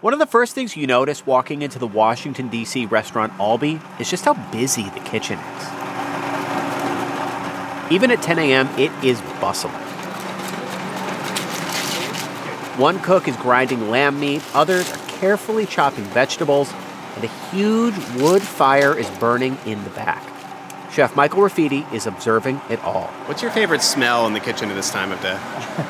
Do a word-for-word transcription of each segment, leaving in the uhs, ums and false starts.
One of the first things you notice walking into the Washington, D C restaurant Albee is just how busy the kitchen is. Even at ten a.m., it is bustling. One cook is grinding lamb meat, others are carefully chopping vegetables, and a huge wood fire is burning in the back. Chef Michael Rafiti is observing it all. What's your favorite smell in the kitchen at this time of day?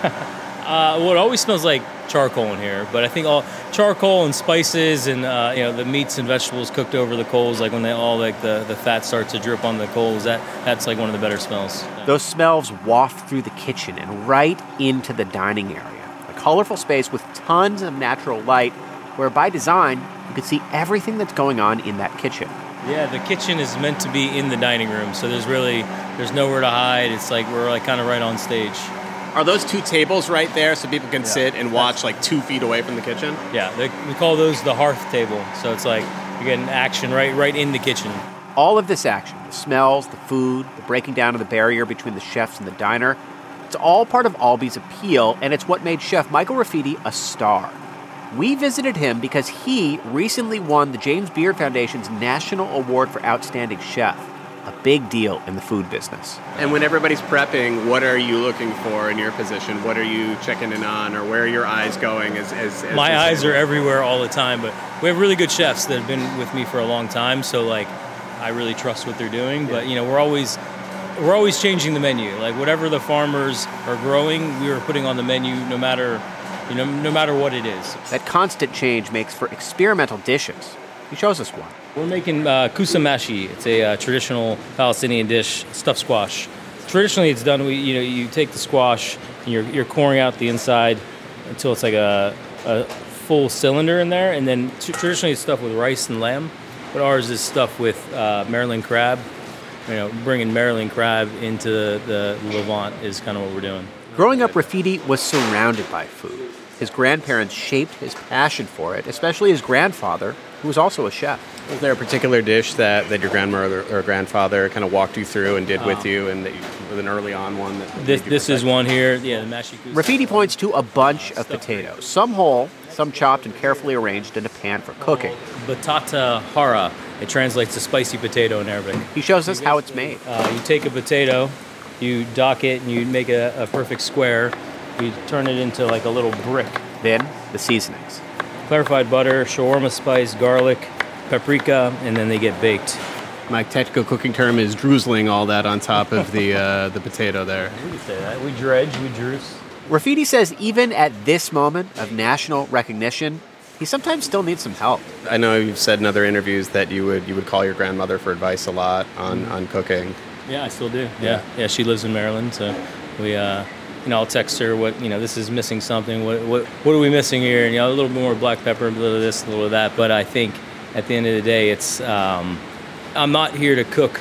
Uh, well, it always smells like charcoal in here, but I think all charcoal and spices and uh, you know the meats and vegetables cooked over the coals, like when they all like the, the fat starts to drip on the coals, that that's like one of the better smells. Those smells waft through the kitchen and right into the dining area, a colorful space with tons of natural light, where by design you can see everything that's going on in that kitchen. Yeah, the kitchen is meant to be in the dining room, so there's really there's nowhere to hide. It's like we're like kind of right on stage. Are those two tables right there so people can Yeah, sit and watch like two feet away from the kitchen? Yeah, they, we call those the hearth table. So it's like you're getting action right right in the kitchen. All of this action, the smells, the food, the breaking down of the barrier between the chefs and the diner, it's all part of Albee's appeal, and it's what made Chef Michael Rafiti a star. We visited him because he recently won the James Beard Foundation's National Award for Outstanding Chef, a big deal in the food business. And when everybody's prepping, what are you looking for in your position? What are you checking in on, or where are your eyes going? As, as, as My eyes are everywhere all the time, but we have really good chefs that have been with me for a long time, so like I really trust what they're doing. But you know, we're always we're always changing the menu. Like whatever the farmers are growing, we are putting on the menu, no matter you know no matter what it is. That constant change makes for experimental dishes. He shows us one. We're making uh, kusamashi. It's a uh, traditional Palestinian dish, stuffed squash. Traditionally, it's done. We, you know, you take the squash and you're you're coring out the inside until it's like a, a full cylinder in there, and then t- traditionally it's stuffed with rice and lamb. But ours is stuffed with uh, Maryland crab. You know, bringing Maryland crab into the, the Levant is kind of what we're doing. Growing up, Rafiti was surrounded by food. His grandparents shaped his passion for it, especially his grandfather, who was also a chef. Was there a particular dish that, that your grandmother or grandfather kind of walked you through and did Um, with you, and that you, was an early on one? That This made you this is perfect? one here. Yeah, the mashy kusa. Rafiti points to a bunch of potatoes, some whole, some chopped and carefully arranged in a pan for cooking. Batata hara. It translates to spicy potato in Arabic. He shows us how it's made. Uh, you take a potato, you dock it, and you make a, a perfect square. You turn it into like a little brick. Then, the seasonings. Clarified butter, shawarma spice, garlic, paprika, and then they get baked. My technical cooking term is drizzling all that on top of the uh, the potato there. We can say that. We dredge, we juice. Rafiti says even at this moment of national recognition, he sometimes still needs some help. I know you've said in other interviews that you would you would call your grandmother for advice a lot on, on cooking. Yeah, I still do. Yeah, yeah. She lives in Maryland, so we, uh, you know, I'll text her what you know. This is missing something. What what what are we missing here? And you know, a little bit more black pepper, a little of this, a little of that. But I think at the end of the day, it's um, I'm not here to cook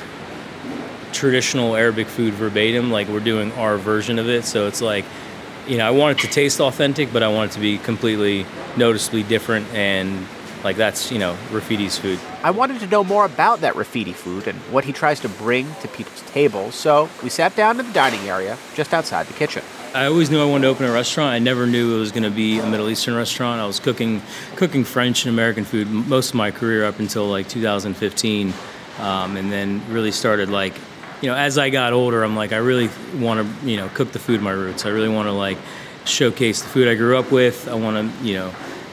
traditional Arabic food verbatim. Like we're doing our version of it, so it's like, you know, I want it to taste authentic, but I want it to be completely noticeably different, and like that's, you know, Rafiti's food. I wanted to know more about that Rafiti food and what he tries to bring to people's tables, so we sat down in the dining area just outside the kitchen. I always knew I wanted to open a restaurant. I never knew it was going to be a Middle Eastern restaurant. I was cooking cooking French and American food most of my career up until like two thousand fifteen, um, and then really started like, you know, as I got older, I'm like, I really want to, you know, cook the food of my roots. I really want to like showcase the food I grew up with. I want to, you know,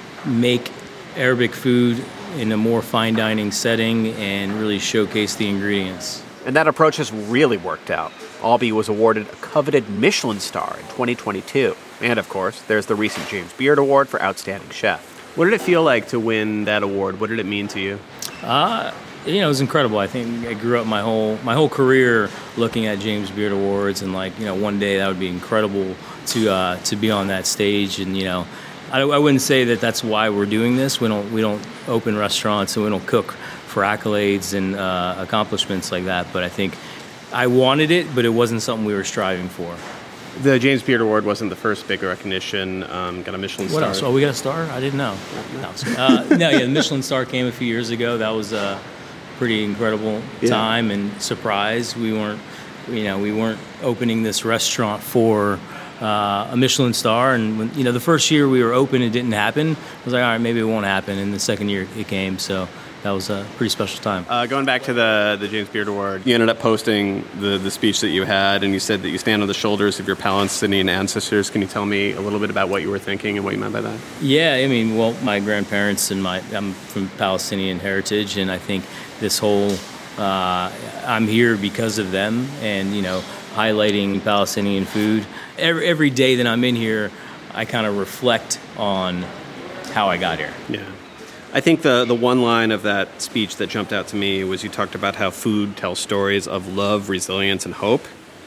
make Arabic food in a more fine dining setting and really showcase the ingredients. And that approach has really worked out. Albee was awarded a coveted Michelin star in twenty twenty-two. And of course, there's the recent James Beard Award for Outstanding Chef. What did it feel like to win that award? What did it mean to you? Uh, you know, it was incredible. I think I grew up my whole my whole career looking at James Beard Awards, and like, you know, one day that would be incredible to uh, to be on that stage. And you know, I, I wouldn't say that that's why we're doing this. We don't we don't open restaurants and we don't cook for accolades and uh, accomplishments like that. But I think I wanted it, but it wasn't something we were striving for. The James Beard Award wasn't the first big recognition. Um, got a Michelin What star. else? Oh, we got a star? I didn't know. No, uh, no, yeah, the Michelin star came a few years ago. That was a pretty incredible Yeah. time and surprise. We weren't, you know, we weren't opening this restaurant for uh, a Michelin star. And when, you know, the first year we were open, it didn't happen. I was like, all right, maybe it won't happen. And the second year it came, so that was a pretty special time. Uh, going back to the, the James Beard Award, you ended up posting the, the speech that you had, and you said that you stand on the shoulders of your Palestinian ancestors. Can you tell me a little bit about what you were thinking and what you meant by that? Yeah, I mean, well, my grandparents and my, I'm from Palestinian heritage, and I think this whole, uh, I'm here because of them, and, you know, highlighting Palestinian food. Every, every day that I'm in here, I kind of reflect on how I got here. Yeah. I think the, the one line of that speech that jumped out to me was you talked about how food tells stories of love, resilience, and hope.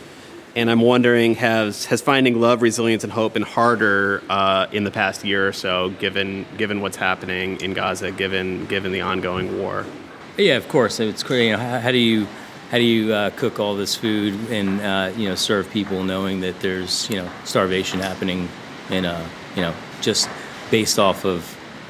And I'm wondering, has has finding love, resilience, and hope been harder uh, in the past year or so, given given what's happening in Gaza, given given the ongoing war? Yeah, of course. It's crazy. You know, how, how do you how do you uh, cook all this food and uh, you know serve people knowing that there's you know starvation happening, and uh, you know just based off of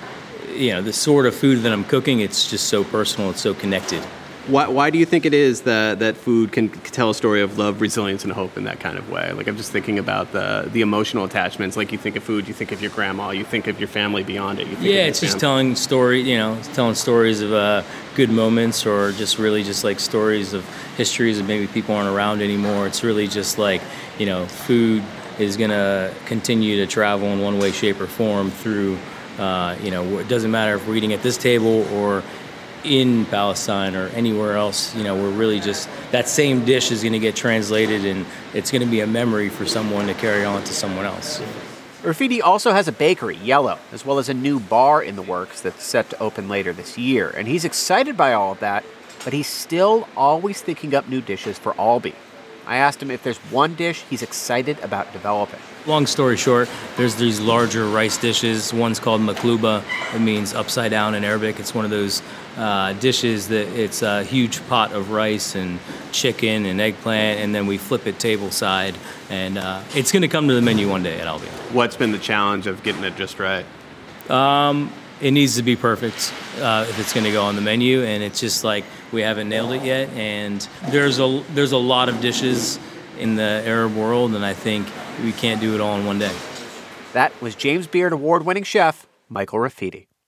you know, the sort of food that I'm cooking, it's just so personal, it's so connected. Why, why do you think it is that, that food can tell a story of love, resilience, and hope in that kind of way? Like, I'm just thinking about the the emotional attachments. Like, you think of food, you think of your grandma, you think of your family beyond it. You think yeah, of it's family. just telling story, you know, telling stories of uh, good moments, or just really just like stories of histories that maybe people aren't around anymore. It's really just like, you know, food is going to continue to travel in one way, shape, or form through Uh, you know, it doesn't matter if we're eating at this table or in Palestine or anywhere else. You know, we're really just, that same dish is going to get translated, and it's going to be a memory for someone to carry on to someone else. Rafidi also has a bakery, Yellow, as well as a new bar in the works that's set to open later this year. And he's excited by all of that, but he's still always thinking up new dishes for Albi. I asked him if there's one dish he's excited about developing. Long story short, there's these larger rice dishes. One's called makluba. It means upside down in Arabic. It's one of those uh, dishes that it's a huge pot of rice and chicken and eggplant, and then we flip it table side. And uh, it's going to come to the menu one day at Albi. What's been the challenge of getting it just right? Um, it needs to be perfect uh, if it's going to go on the menu, and it's just like we haven't nailed it yet. And there's a there's a lot of dishes in the Arab world, and I think we can't do it all in one day. That was James Beard Award-winning chef Michael Rafidi.